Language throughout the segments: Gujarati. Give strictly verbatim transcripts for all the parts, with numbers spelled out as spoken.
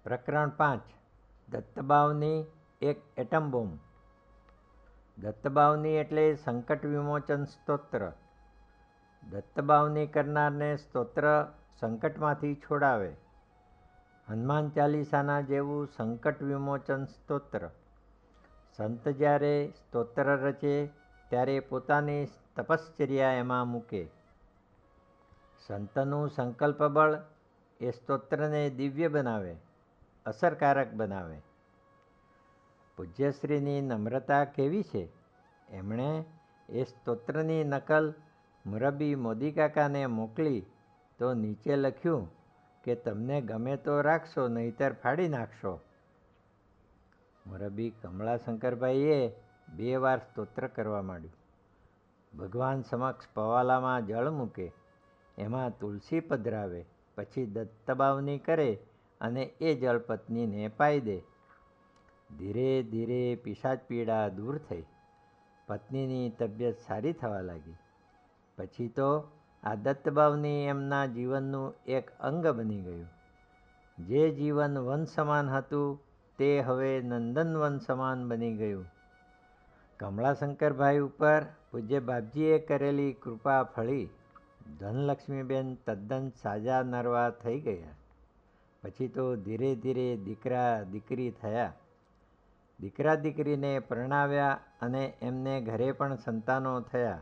પ્રકરણ પાંચ. દત્તબાવની એક એટમ બોમ્બ. દત્તબાવની એટલે સંકટ વિમોચન સ્તોત્ર. દત્તબાવની કરનારને સ્તોત્ર સંકટમાંથી છોડાવે. હનુમાન ચાલીસાના જેવું સંકટ વિમોચન સ્તોત્ર. સંત જ્યારે સ્તોત્ર રચે ત્યારે પોતાની તપશ્ચર્યા એમાં મૂકે. સંતનું સંકલ્પ બળ એ સ્તોત્રને દિવ્ય બનાવે, અસરકારક બનાવે. પૂજ્યશ્રીની નમ્રતા કેવી છે! એમણે એ સ્તોત્રની નકલ મુરબ્બી મોદીકાકાને મોકલી તો નીચે લખ્યું કે તમને ગમે તો રાખશો, નહીતર ફાડી નાખશો. મુરબ્બી કમળાશંકરભાઈએ બે વાર સ્તોત્ર કરવા માંડ્યું. ભગવાન સમક્ષ પવાલામાં જળ મૂકે, એમાં તુલસી પધરાવે, પછી દત્તબાવની કરે અને એ જળ પત્નીને પાઈ દે. ધીરે ધીરે પિશાચ પીડા દૂર થઈ. પત્નીની તબિયત સારી થવા લાગી. પછી તો આ દત્તબાવની એમના જીવનનું એક અંગ બની ગયું. જે જીવન વન સમાન હતું તે હવે નંદનવન સમાન બની ગયું. કમળાશંકરભાઈ ઉપર પૂજ્ય બાપજીએ કરેલી કૃપા ફળી. ધનલક્ષ્મીબેન તદ્દન સાજા નરવા થઈ ગયા. પછી તો ધીરે ધીરે દીકરા દીકરી થયા. દીકરા દીકરીને પરણાવ્યા અને એમને ઘરે પણ સંતાનો થયા.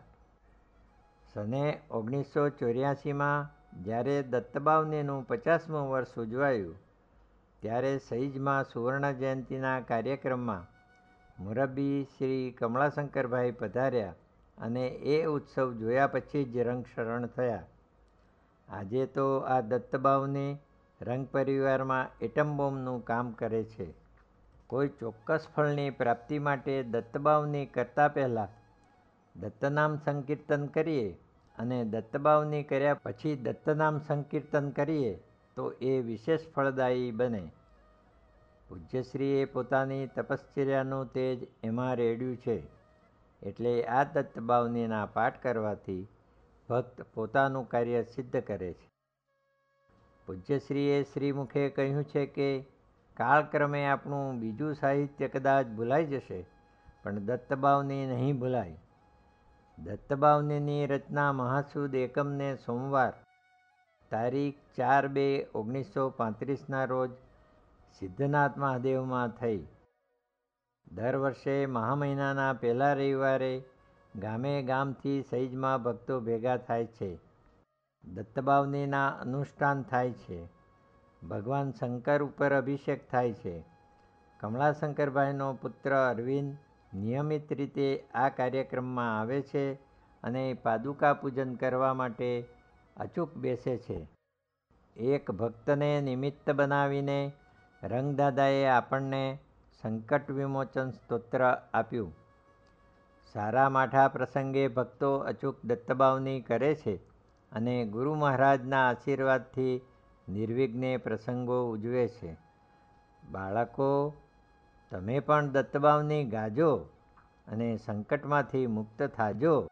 સને ઓગણીસો ચોર્યાસીમાં જ્યારે દત્તબાવનીનું પચાસમું વર્ષ ઉજવાયું ત્યારે સઈજમાં સુવર્ણ જયંતિના કાર્યક્રમમાં મુરબ્બી શ્રી કમળાશંકરભાઈ પધાર્યા અને એ ઉત્સવ જોયા પછી જ રંગશરણ થયા. આજે તો આ દત્તબાવની રંગ પરિવારમાં એટમ બોમ્બનું કામ કરે છે. કોઈ ચોક્કસ ફળની પ્રાપ્તિ માટે દત્તબાવની કરતાં પહેલાં દત્તનામ સંકીર્તન કરીએ અને દત્તબાવની કર્યા પછી દત્તનામ સંકીર્તન કરીએ તો એ વિશેષ ફળદાયી બને. પૂજ્યશ્રીએ પોતાની તપશ્ચર્યાનું તેજ એમાં રેડ્યું છે. એટલે આ દત્તબાવનીના પાઠ કરવાથી ભક્ત પોતાનું કાર્ય સિદ્ધ કરે છે. પૂજ્યશ્રીએ શ્રીમુખે કહ્યું છે કે કાળક્રમે આપણું બીજું સાહિત્ય કદાચ ભૂલાઈ જશે, પણ દત્તબાવની નહીં ભૂલાય. દત્તબાવનીની રચના મહાસુદ એકમને સોમવાર તારીખ ચાર બે ઓગણીસો પાંત્રીસના રોજ સિદ્ધનાથ મહાદેવમાં થઈ. દર વર્ષે મહા મહિનાના પહેલા રવિવારે ગામે ગામથી સઈજમાં ભક્તો ભેગા થાય છે. દત્તબાવનીના અનુષ્ઠાન થાય છે. ભગવાન શંકર ઉપર અભિષેક થાય છે. કમળાશંકરભાઈનો પુત્ર અરવિંદ નિયમિત રીતે આ કાર્યક્રમમાં આવે છે અને પાદુકા પૂજન કરવા માટે અચૂક બેસે છે. એક ભક્તને નિમિત્ત બનાવીને રંગદાદાએ આપણને સંકટ વિમોચન સ્તોત્ર આપ્યું. સારા માઠા પ્રસંગે ભક્તો અચૂક દત્તબાવની કરે છે અને ગુરુ મહારાજના આશીર્વાદથી નિર્વિઘ્ને પ્રસંગો ઉજવે છે. બાળકો, તમે પણ દત્તબાવની ગાજો અને સંકટમાંથી મુક્ત થાજો.